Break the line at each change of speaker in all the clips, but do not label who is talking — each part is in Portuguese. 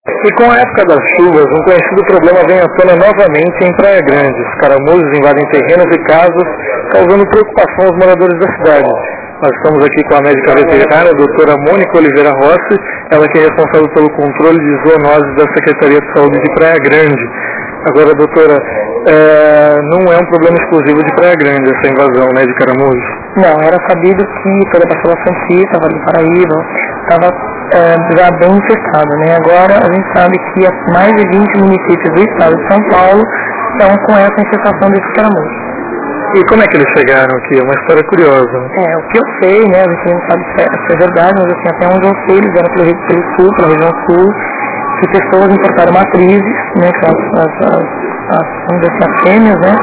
E com a época das chuvas, um conhecido problema vem à tona novamente em Praia Grande. Os caramujos invadem terrenos e casas, causando preocupação aos moradores da cidade. Nós estamos aqui com a médica veterinária, a doutora Mônica Oliveira Rossi, ela que é responsável pelo controle de zoonoses da Secretaria de Saúde de Praia Grande. Agora, doutora, não é um problema exclusivo de Praia Grande essa invasão, né, de caramujos?
Não, era sabido que toda a Baixada Santista, Vale do Paraíba, estava já bem infestada, né? Agora a gente sabe que mais de 20 municípios do estado de São Paulo estão com essa infestação desses caramujos.
E como é que eles chegaram aqui? É uma história curiosa.
O que eu sei, né? A gente não sabe se é verdade, mas assim, até onde eu sei, eles vieram pelo sul, pela região sul, que pessoas importaram matrizes, né? Que são as fêmeas, né?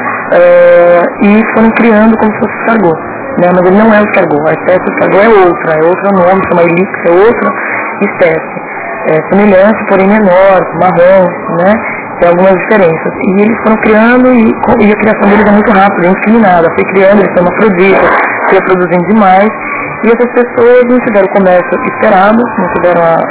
E foram criando como se fosse escargot, né? Mas ele não é o escargot, a espécie do escargot é outro nome, chama Helix, é outra espécie. Semelhante, porém menor, marrom, né? Tem algumas diferenças. E eles foram criando e a criação deles é muito rápida, é indiscriminada. Foi criando, eles são hermafroditas, se reproduzindo demais. E essas pessoas não tiveram o comércio esperado, não tiveram a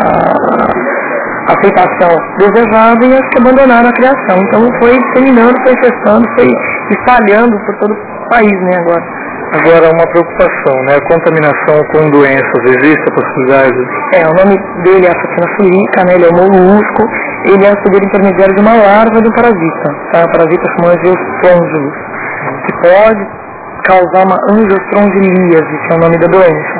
aceitação desejada e acho que abandonaram a criação. Então foi disseminando, foi infestando, foi espalhando por todo o país, né, agora.
Agora, uma preocupação, né? A contaminação com doenças, existe a possibilidade?
O nome dele é Afatina furica, né? Ele é um molusco, ele é o poder intermediário de uma larva de um parasita, tá? O parasita chama Angiostrongius, que pode causar uma angiostrongiलीase, que é o nome da doença.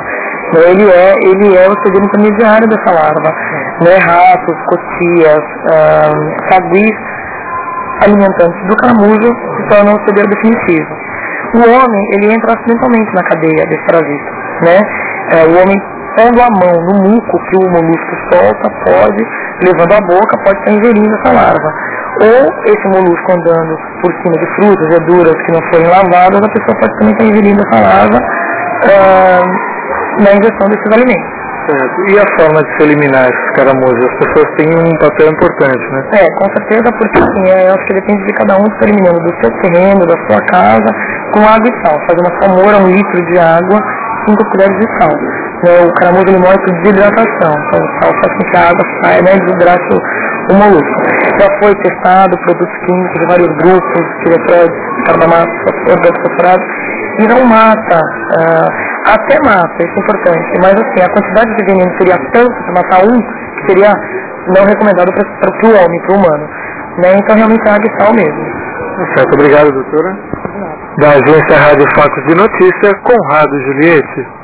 Ele é o poder intermediário dessa larva, né? Ratos, cotias, saguis alimentantes do caramujo se tornam o hospedeiro definitivo. O homem, ele entra acidentalmente na cadeia desse parasita, né? O homem pondo a mão no muco que o molusco solta, pode, levando a boca, pode estar ingerindo essa larva. Ou esse molusco andando por cima de frutas, verduras que não forem lavadas, a pessoa pode também estar ingerindo essa larva na ingestão desses alimentos.
Certo. E a forma de se eliminar esses caramujos? As pessoas têm um papel importante, né?
Com certeza, porque assim, eu acho que depende de cada um estar eliminando do seu terreno, da sua casa, com água e sal. Fazer uma salmoura, 1 litro de água, 5 colheres de sal. O caramujo ele morre por desidratação, então o sal faz com que a água saia, né, desidrate o molusco. Já foi testado produtos químicos de vários grupos, tiretroides, carbamato, organofosforados, e não mata, até mata, isso é importante, mas assim, a quantidade de veneno seria tanto para matar um, que seria não recomendado para o homem, para o humano, né? Então realmente é água e sal mesmo.
Certo, obrigado, doutora. Da agência Rádio Facos de Notícia, Conrado Juliette.